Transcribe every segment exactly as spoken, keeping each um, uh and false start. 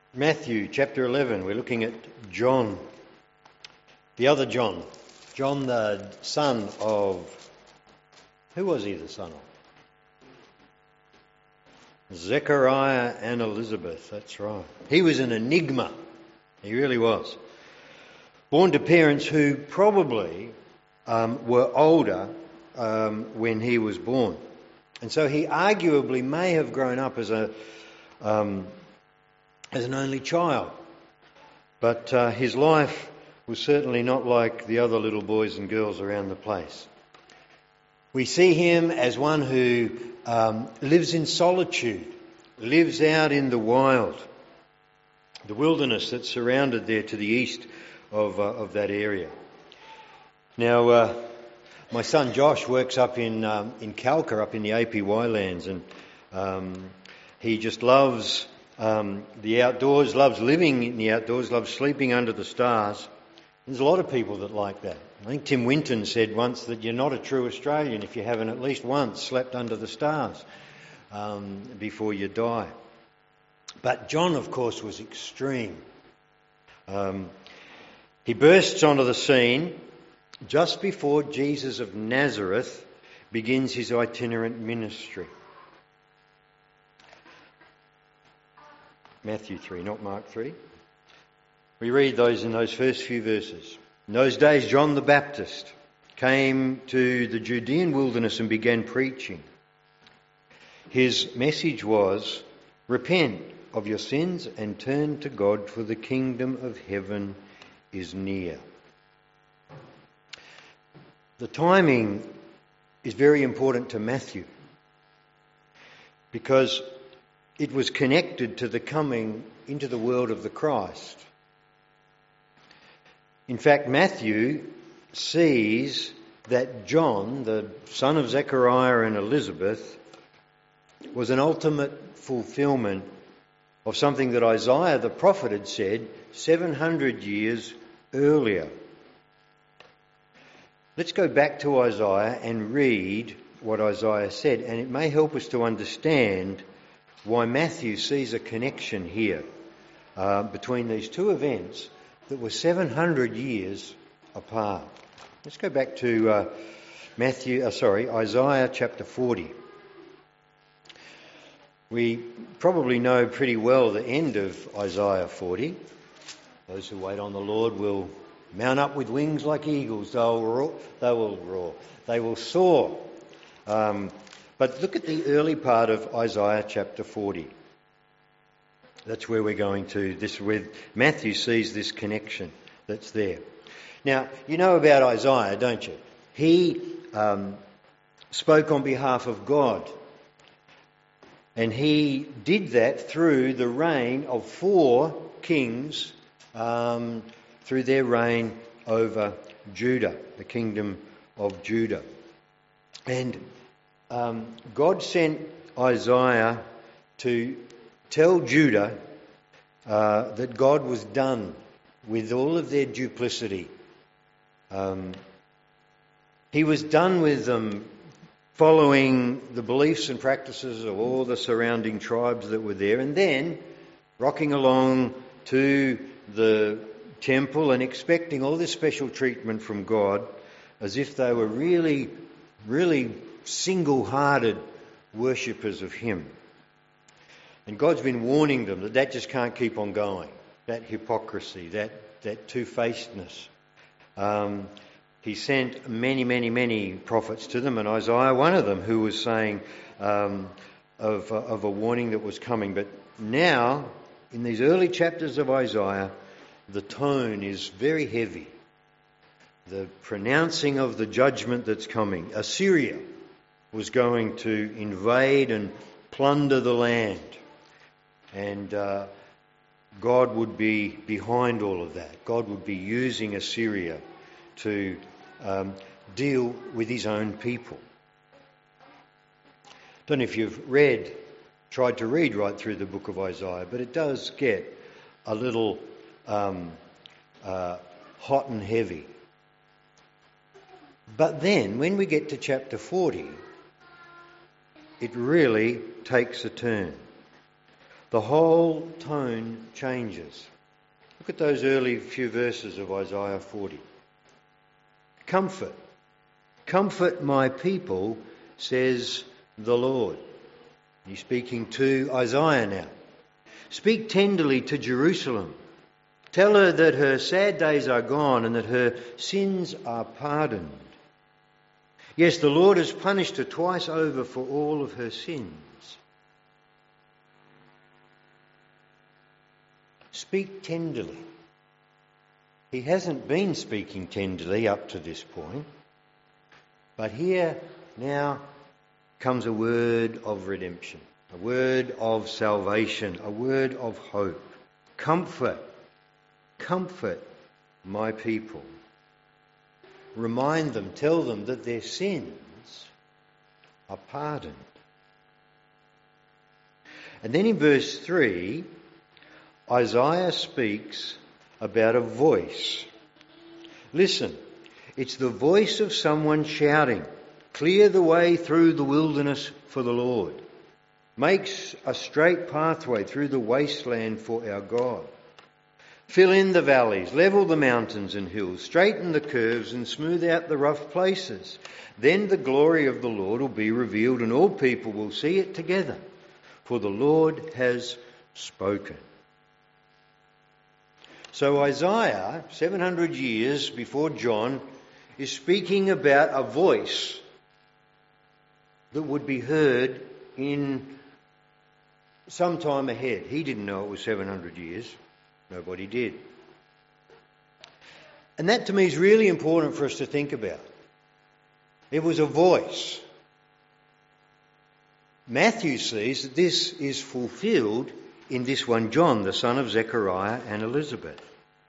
Matthew chapter eleven, we're looking at John, the other John, John the son of, who was he the son of? Zechariah and Elizabeth, that's right. He was an enigma, he really was. Born to parents who probably um, were older um, when he was born. And so he arguably may have grown up as a um, as an only child. But uh, his life was certainly not like the other little boys and girls around the place. We see him as one who um, lives in solitude, lives out in the wild, the wilderness that's surrounded there to the east of, uh, of that area. Now, uh, my son Josh works up in um, in Kalka, up in the A P Y lands, and um, he just loves um, the outdoors, loves living in the outdoors, loves sleeping under the stars. There's a lot of people that like that. I think Tim Winton said once that you're not a true Australian if you haven't at least once slept under the stars um, before you die. But John, of course, was extreme. Um, he bursts onto the scene just before Jesus of Nazareth begins his itinerant ministry. Matthew three, not Mark three. We read those in those first few verses. In those days, John the Baptist came to the Judean wilderness and began preaching. His message was, repent of your sins and turn to God, for the kingdom of heaven is near. The timing is very important to Matthew because it was connected to the coming into the world of the Christ. In fact, Matthew sees that John, the son of Zechariah and Elizabeth, was an ultimate fulfilment of something that Isaiah the prophet had said seven hundred years earlier. Let's go back to Isaiah and read what Isaiah said, and it may help us to understand why Matthew sees a connection here uh, between these two events that were seven hundred years apart. Let's go back to uh, Matthew, uh, sorry, Isaiah chapter forty. We probably know pretty well the end of Isaiah forty. Those who wait on the Lord will mount up with wings like eagles. They will roar. They will, roar. They will soar. Um, but look at the early part of Isaiah chapter forty. That's where we're going to. This where Matthew sees this connection that's there. Now, you know about Isaiah, don't you? He um, spoke on behalf of God. And he did that through the reign of four kings, um, through their reign over Judah, the kingdom of Judah. And um, God sent Isaiah to tell Judah uh, that God was done with all of their duplicity. Um, he was done with them following the beliefs and practices of all the surrounding tribes that were there, and then rocking along to the temple and expecting all this special treatment from God as if they were really, really single-hearted worshippers of Him. And God's been warning them that that just can't keep on going, that hypocrisy, that, that two-facedness. Um, he sent many, many, many prophets to them, and Isaiah, one of them, who was saying um, of, of a warning that was coming. But now, in these early chapters of Isaiah, the tone is very heavy. The pronouncing of the judgment that's coming. Assyria was going to invade and plunder the land. And uh, God would be behind all of that. God would be using Assyria to um, deal with His own people. Don't know if you've read, tried to read right through the book of Isaiah, but it does get a little um, uh, hot and heavy. But then, when we get to chapter forty, it really takes a turn. the whole tone changes. Look at those early few verses of Isaiah forty. Comfort. Comfort my people, says the Lord. He's speaking to Isaiah now. Speak tenderly to Jerusalem. Tell her that her sad days are gone and that her sins are pardoned. Yes, the Lord has punished her twice over for all of her sins. Speak tenderly. He hasn't been speaking tenderly up to this point. But here now comes a word of redemption, a word of salvation, a word of hope. Comfort, comfort my people. Remind them, tell them that their sins are pardoned. And then in verse three, Isaiah speaks about a voice. Listen, it's the voice of someone shouting, "Clear the way through the wilderness for the Lord. Makes a straight pathway through the wasteland for our God. Fill in the valleys, level the mountains and hills, straighten the curves and smooth out the rough places. Then the glory of the Lord will be revealed and all people will see it together. For the Lord has spoken." So Isaiah, seven hundred years before John, is speaking about a voice that would be heard in some time ahead. He didn't know it was seven hundred years. Nobody did. And that to me is really important for us to think about. It was a voice. Matthew sees that this is fulfilled in this one John, the son of Zechariah and Elizabeth.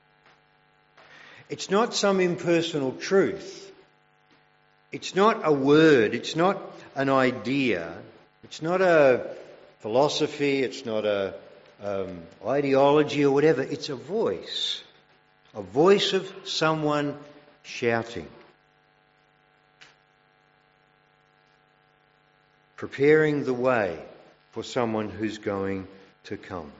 It's not some impersonal truth. It's not a word. It's not an idea. It's not a philosophy. It's not a um, ideology or whatever. It's a voice. A voice of someone shouting. Preparing the way for someone who's going to come.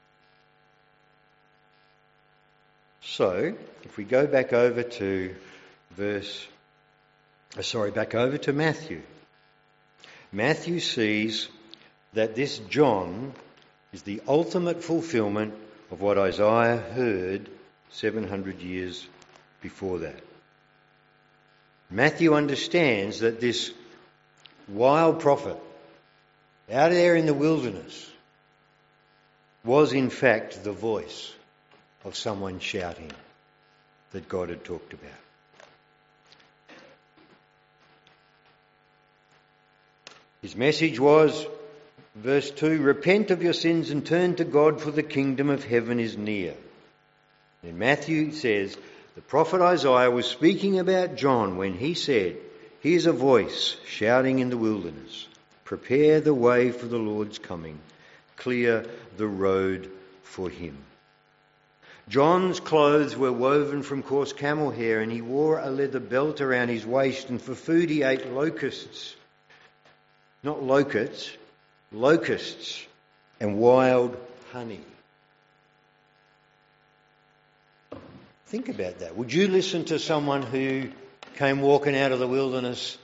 So, if we go back over to verse, uh, sorry, back over to Matthew. Matthew sees that this John is the ultimate fulfilment of what Isaiah heard seven hundred years before that. Matthew understands that this wild prophet out there in the wilderness was in fact the voice of someone shouting that God had talked about. His message was, verse two, "Repent of your sins and turn to God, for the kingdom of heaven is near." And Matthew says, the prophet Isaiah was speaking about John when he said, "Here's a voice shouting in the wilderness, prepare the way for the Lord's coming, clear the road for him." John's clothes were woven from coarse camel hair, and he wore a leather belt around his waist, and for food he ate locusts. Not locusts, locusts and wild honey. Think about that. Would you listen to someone who came walking out of the wilderness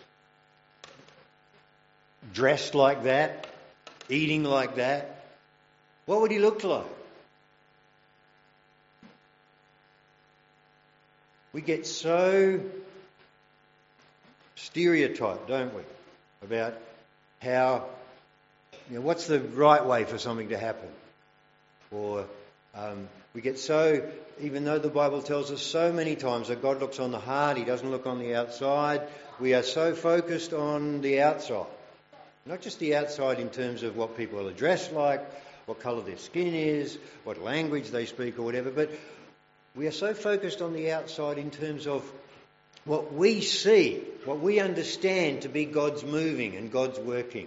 dressed like that, eating like that? What would he look like? We get so stereotyped, don't we, about how, you know, what's the right way for something to happen? Or um, we get so, even though the Bible tells us so many times that God looks on the heart, he doesn't look on the outside, we are so focused on the outside. Not just the outside in terms of what people are dressed like, what colour their skin is, what language they speak or whatever, but we are so focused on the outside in terms of what we see, what we understand to be God's moving and God's working.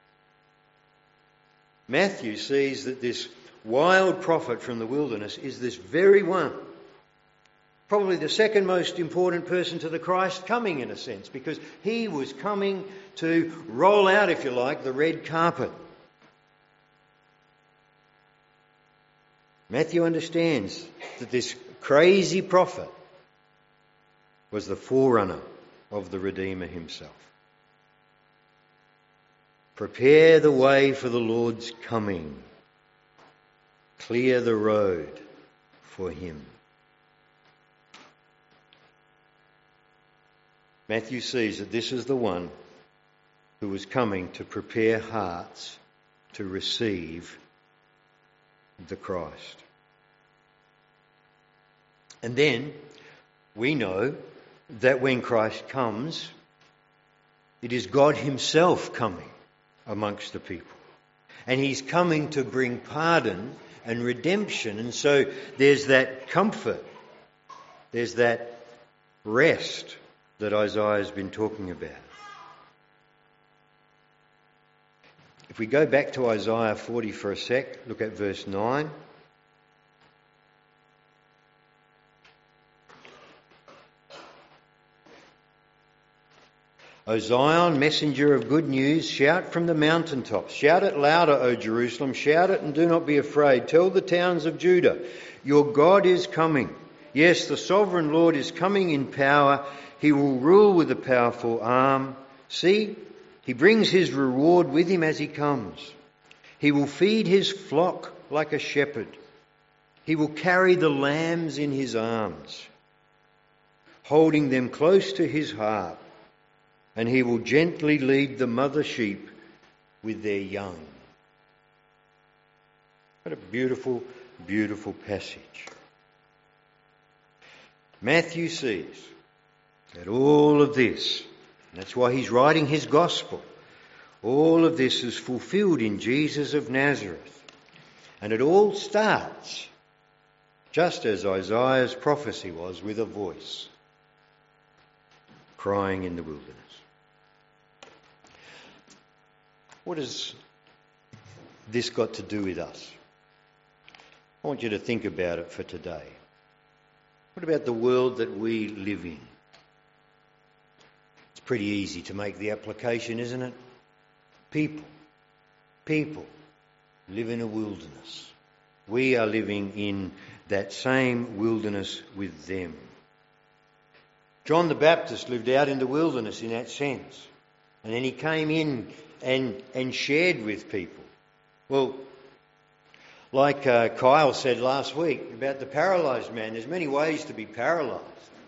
Matthew sees that this wild prophet from the wilderness is this very one, probably the second most important person to the Christ coming, in a sense, because he was coming to roll out, if you like, the red carpet. Matthew understands that this crazy prophet was the forerunner of the Redeemer himself. Prepare the way for the Lord's coming. Clear the road for him. Matthew sees that this is the one who was coming to prepare hearts to receive the Christ. And then we know that when Christ comes, it is God himself coming amongst the people. And he's coming to bring pardon and redemption. And so there's that comfort, there's that rest that Isaiah has been talking about. If we go back to Isaiah forty for a sec, look at verse nine. O Zion, messenger of good news, shout from the mountaintops. Shout it louder, O Jerusalem. Shout it and do not be afraid. Tell the towns of Judah, your God is coming. Yes, the sovereign Lord is coming in power. He will rule with a powerful arm. See, he brings his reward with him as he comes. He will feed his flock like a shepherd. He will carry the lambs in his arms, holding them close to his heart. And he will gently lead the mother sheep with their young. What a beautiful, beautiful passage. Matthew sees that all of this, and that's why he's writing his gospel, all of this is fulfilled in Jesus of Nazareth. And it all starts just as Isaiah's prophecy was, with a voice crying in the wilderness. What has this got to do with us? I want you to think about it for today. What about the world that we live in? It's pretty easy to make the application, isn't it? People, people live in a wilderness. We are living in that same wilderness with them. John the Baptist lived out in the wilderness in that sense. And then he came in and, and shared with people. Well, like uh, Kyle said last week about the paralysed man, there's many ways to be paralysed.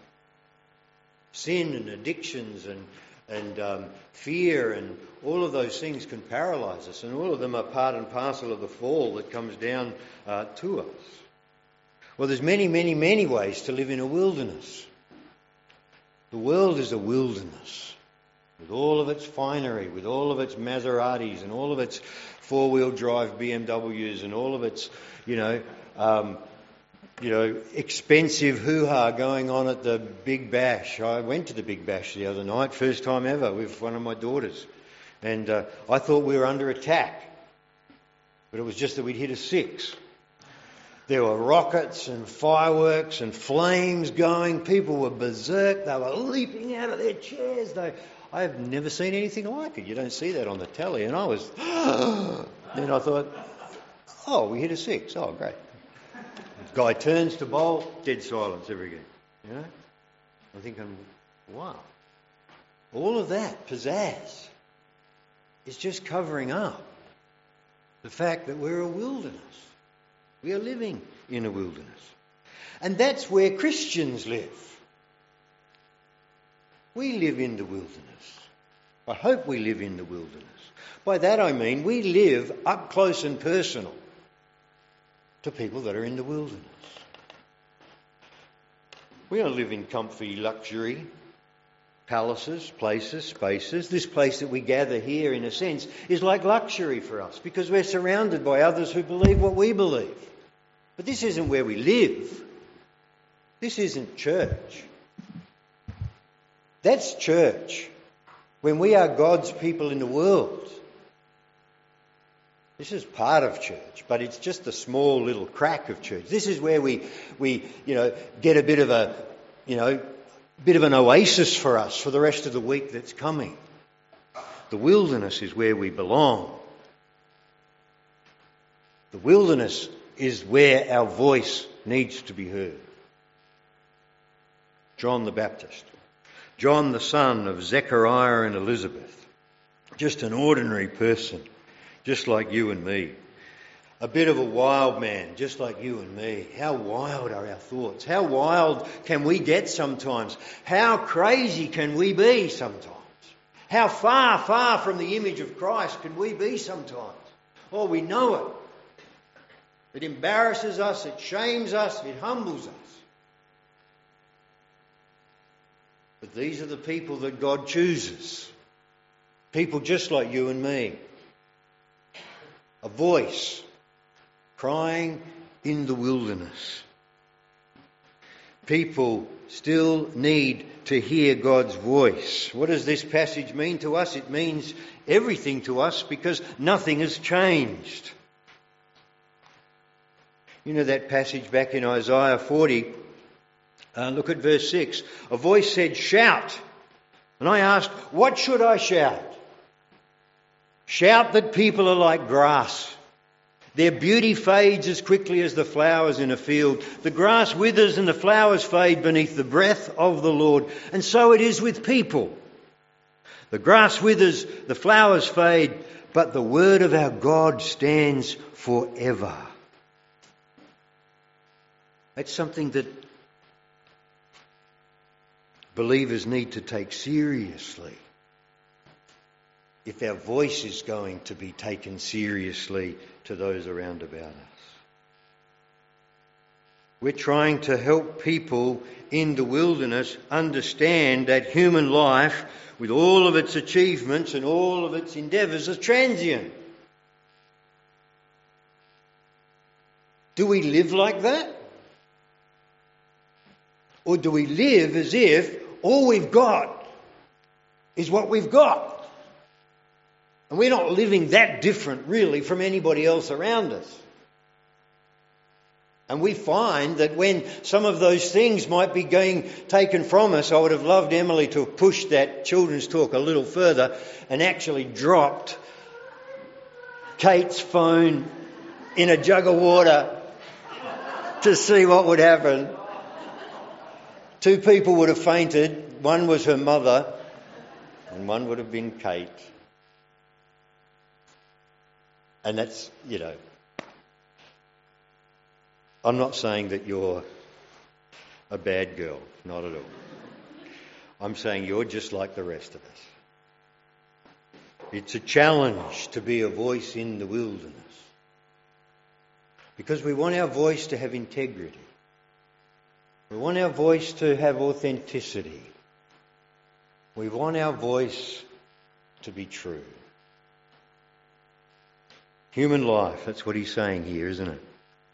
Sin and addictions and, and um, fear and all of those things can paralyse us, and all of them are part and parcel of the fall that comes down uh, to us. Well, there's many, many, many ways to live in a wilderness. The world is a wilderness, with all of its finery, with all of its Maseratis and all of its four-wheel drive B M Ws and all of its, you know, um, you know, expensive hoo-ha going on at the Big Bash. I went to the Big Bash the other night, first time ever, with one of my daughters. And uh, I thought we were under attack. But it was just that we'd hit a six. There were rockets and fireworks and flames going. People were berserk. They were leaping out of their chairs. They, I've never seen anything like it. You don't see that on the telly. And I was... Then I thought, oh, we hit a six. Oh, great. Guy turns to bowl, dead silence ever again. You know? I'm thinking, wow. All of that pizzazz is just covering up the fact that we're a wilderness. We are living in a wilderness. And that's where Christians live. We live in the wilderness. I hope we live in the wilderness. By that I mean we live up close and personal to people that are in the wilderness. We don't live in comfy luxury, palaces, places, spaces. This place that we gather here, in a sense, is like luxury for us because we're surrounded by others who believe what we believe. But this isn't where we live. This isn't church. That's church. When we are God's people in the world. This is part of church, but it's just a small little crack of church. This is where we, we, you know, get a bit of a, you know, bit of an oasis for us for the rest of the week that's coming. The wilderness is where we belong. The wilderness is where our voice needs to be heard. John the Baptist. John the son of Zechariah and Elizabeth. Just an ordinary person, just like you and me. A bit of a wild man, just like you and me. How wild are our thoughts? How wild can we get sometimes? How crazy can we be sometimes? How far, far from the image of Christ can we be sometimes? Oh, we know it. It embarrasses us, it shames us, it humbles us. But these are the people that God chooses. People just like you and me. A voice crying in the wilderness. People still need to hear God's voice. What does this passage mean to us? It means everything to us because nothing has changed. You know that passage back in Isaiah forty? Uh, look at verse six. A voice said, "Shout." And I asked, what should I shout? Shout that people are like grass. Their beauty fades as quickly as the flowers in a field. The grass withers and the flowers fade beneath the breath of the Lord. And so it is with people. The grass withers, the flowers fade, but the word of our God stands forever. That's something that believers need to take seriously if our voice is going to be taken seriously to those around about us. We're trying to help people in the wilderness understand that human life, with all of its achievements and all of its endeavours, is transient. Do we live like that? Or do we live as if all we've got is what we've got? And we're not living that different, really, from anybody else around us. And we find that when some of those things might be getting taken from us, I would have loved Emily to have pushed that children's talk a little further and actually dropped Kate's phone in a jug of water to see what would happen. Two people would have fainted. One was her mother and one would have been Kate. And that's, you know, I'm not saying that you're a bad girl, not at all. I'm saying you're just like the rest of us. It's a challenge to be a voice in the wilderness. Because we want our voice to have integrity. We want our voice to have authenticity. We want our voice to be true. Human life, that's what he's saying here, isn't it?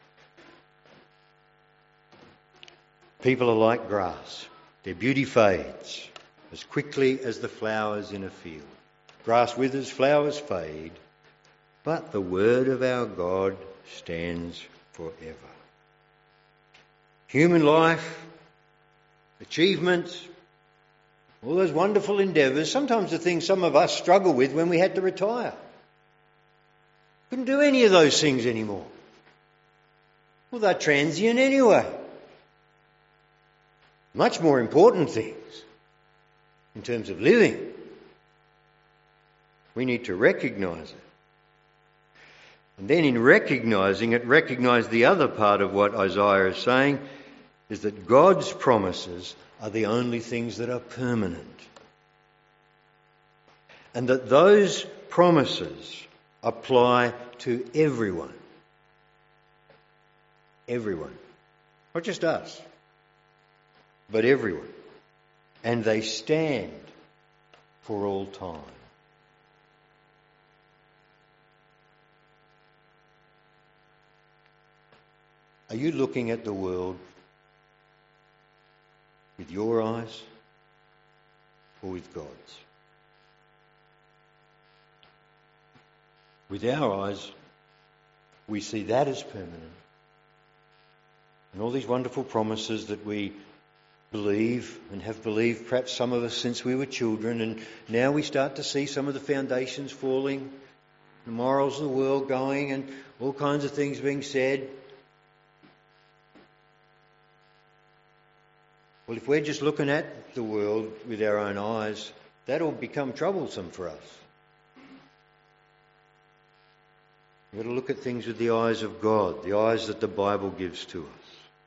People are like grass. Their beauty fades as quickly as the flowers in a field. Grass withers, flowers fade, but the word of our God stands forever. Human life, achievements, all those wonderful endeavours, sometimes the things some of us struggle with when we had to retire. Couldn't do any of those things anymore. Well, they're transient anyway. Much more important things in terms of living. We need to recognise it. And then in recognising it, recognise the other part of what Isaiah is saying, is that God's promises are the only things that are permanent. And that those promises apply to everyone. Everyone. Not just us, but everyone. And they stand for all time. Are you looking at the world with your eyes or with God's? With our eyes, we see that as permanent. And all these wonderful promises that we believe and have believed, perhaps some of us since we were children, and now we start to see some of the foundations falling, the morals of the world going, and all kinds of things being said. Well, if we're just looking at the world with our own eyes, that'll become troublesome for us. We've got to look at things with the eyes of God, the eyes that the Bible gives to us.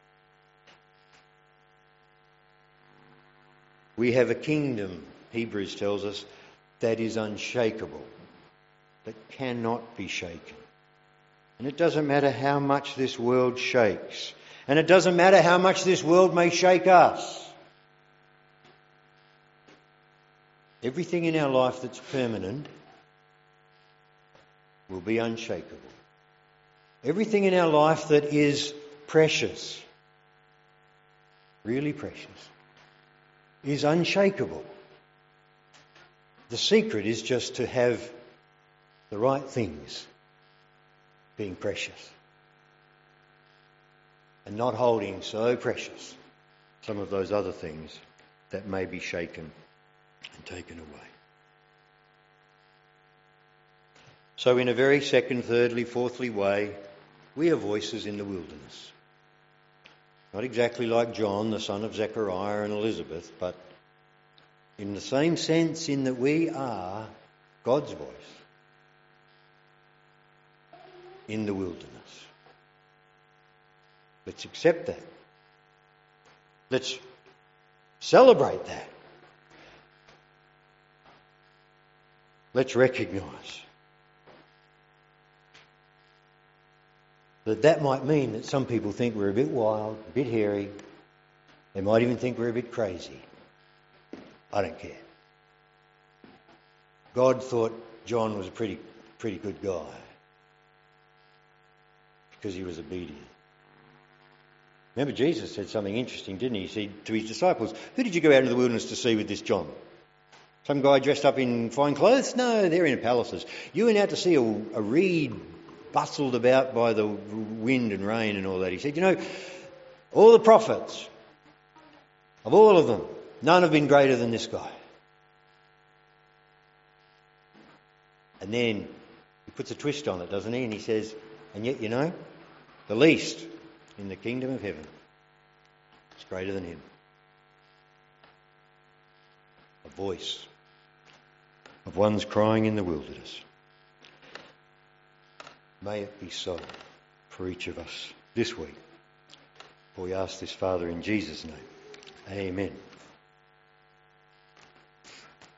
We have a kingdom, Hebrews tells us, that is unshakable, that cannot be shaken. And it doesn't matter how much this world shakes. And it doesn't matter how much this world may shake us. Everything in our life that's permanent will be unshakable. Everything in our life that is precious, really precious, is unshakable. The secret is just to have the right things being precious and not holding so precious some of those other things that may be shaken and taken away. So in a very second, thirdly, fourthly way, we are voices in the wilderness. Not exactly like John, the son of Zechariah and Elizabeth, but in the same sense in that we are God's voice in the wilderness. Let's accept that. Let's celebrate that. Let's recognise that that might mean that some people think we're a bit wild, a bit hairy. They might even think we're a bit crazy. I don't care. God thought John was a pretty, pretty good guy because he was obedient. Remember, Jesus said something interesting, didn't he? He said to his disciples, "Who did you go out into the wilderness to see with this John? Some guy dressed up in fine clothes? No, they're in palaces. You went out to see a, a reed bustled about by the wind and rain and all that." He said, "You know, all the prophets, of all of them, none have been greater than this guy." And then he puts a twist on it, doesn't he? And he says, "And yet, you know, the least in the kingdom of heaven is greater than him." A voice of one's crying in the wilderness. May it be so for each of us this week. For we ask this, Father, in Jesus' name. Amen.